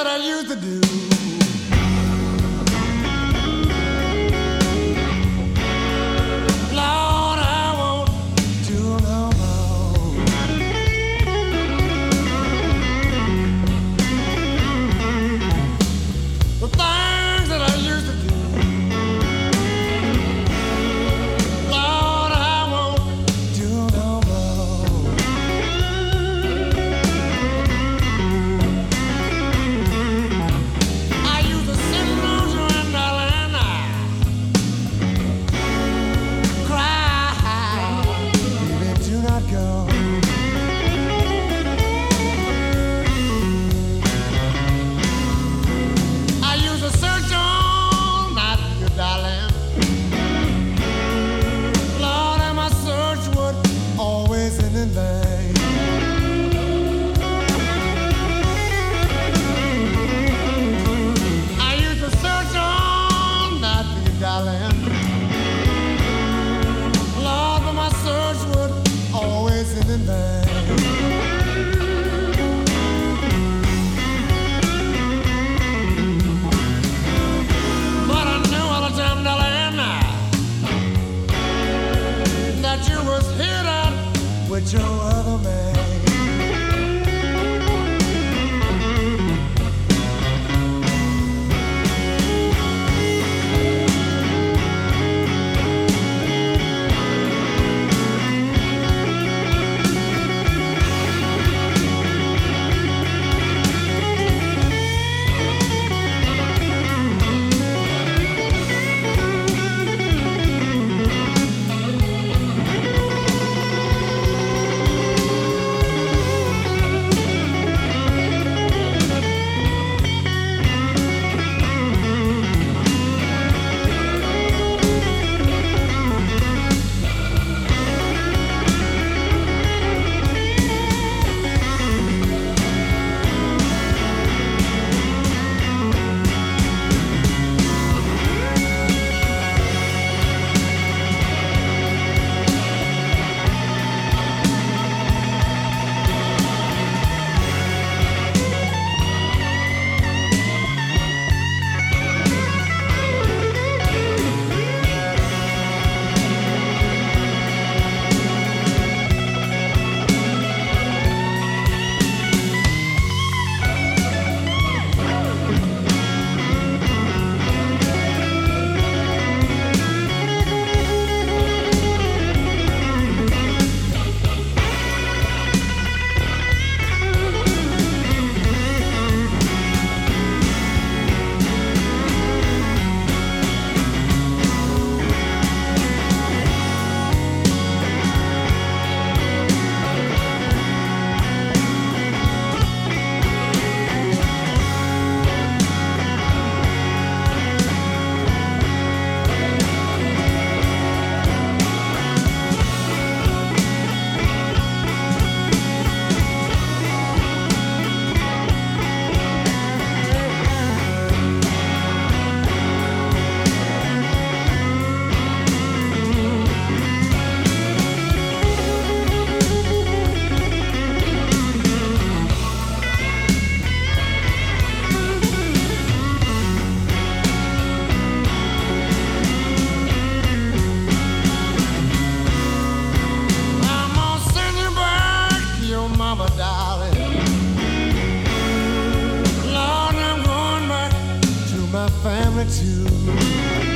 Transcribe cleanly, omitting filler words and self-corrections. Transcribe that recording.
that I used to do. Lord, I won't do no more. The things that I used to do. Lord, I won't do no more. I used to sit around you and darling, cry, baby, do not go. I used to search all night for you, darling. Lord, and my search would always end in vain. I used to search all night for you, darling. Lord, but my search would always end in vain. But I knew all the time, darling, that you was here with your other man. I'm gonna send you back to your mama, darling. Lord, I'm going back to my family too.